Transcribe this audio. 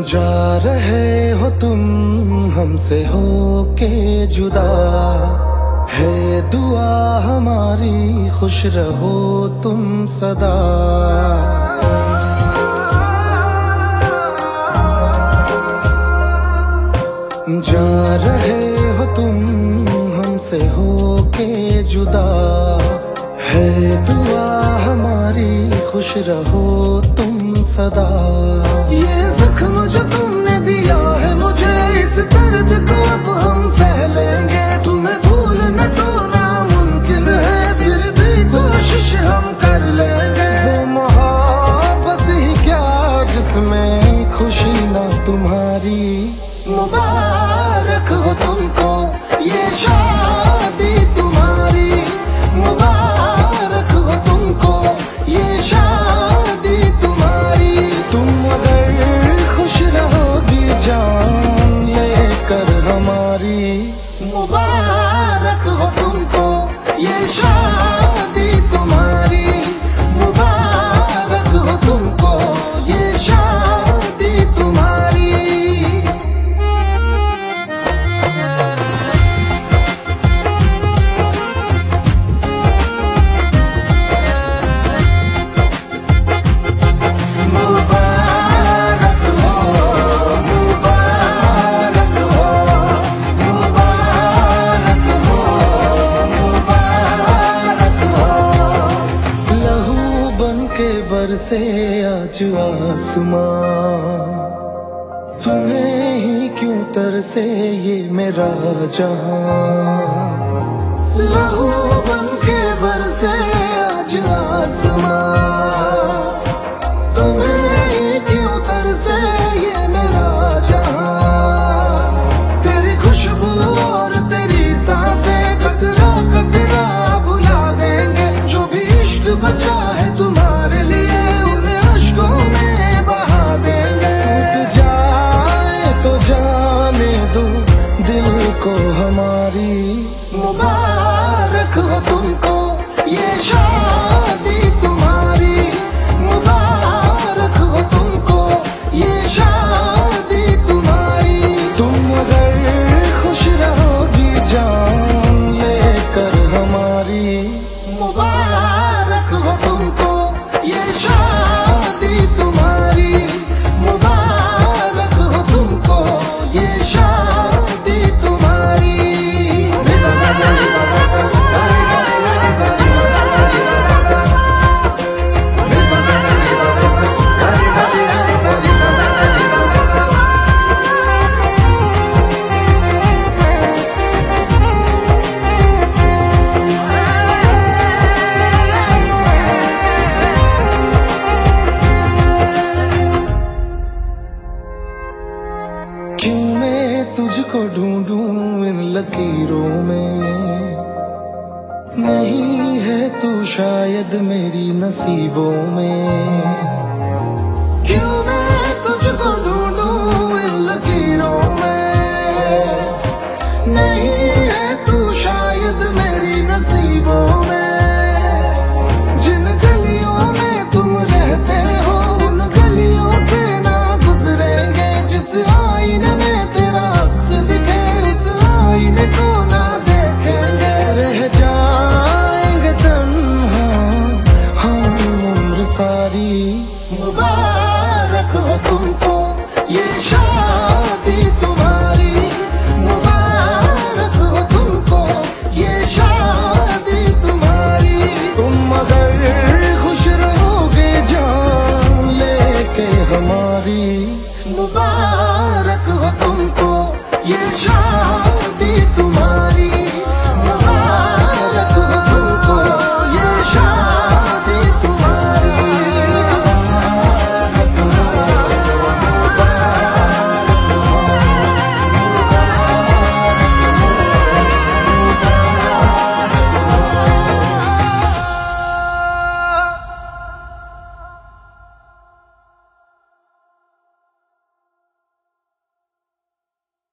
जा रहे हो तुम हमसे हो के जुदा, है दुआ हमारी खुश रहो तुम सदा। जा रहे हो तुम हमसे हो के जुदा, है दुआ हमारी खुश रहो तुम सदा। ये जख्म जो तुमने दिया है मुझे, इस दर्द को अब हम सह लेंगे। तुम्हें भूलना तो नामुमकिन है, फिर भी कोशिश हम कर लेंगे। वो मोहब्बत ही क्या जिसमें खुशी ना तुम्हारी। मुबारक हो तुमको ये शादी तुम्हारी, मुबारक हो तुमको ये शादी तुम्हारी। तुम अगर खुश रहोगी जान लेकर हमारी, मुबारक हो तुमको ये शादी तुम्हारी, मुबारक हो तुमको ये शादी तुम्हारी। बरसे आज आसमां, तुम्हें ही क्यों तरसे ये मेरा जहां। लहू बन के बरसे आज आसमां, तुम्हें ही क्यों तरसे ये मेरा जहां। तेरी खुशबू और तेरी सांसें कतरा कतरा भुला देंगे। जो भी इश्क बचा है तुम्हारे लिए को हमारी। मुबारक हो तुमको ये शादी तुम्हारी, मुबारक हो तुमको ये शादी तुम्हारी। तुम अगर खुश रहोगी जान लेकर हमारी, मुबारक हो तुमको ये शादी तुम्हारी, मुबारक हो तुमको ये शादी तुम्हारी। क्यों मैं तुझको ढूंढूं इन लकीरों में, नहीं है तू शायद मेरी नसीबों में। क्यों मैं तुझको ढूंढूं इन लकीरों में, नहीं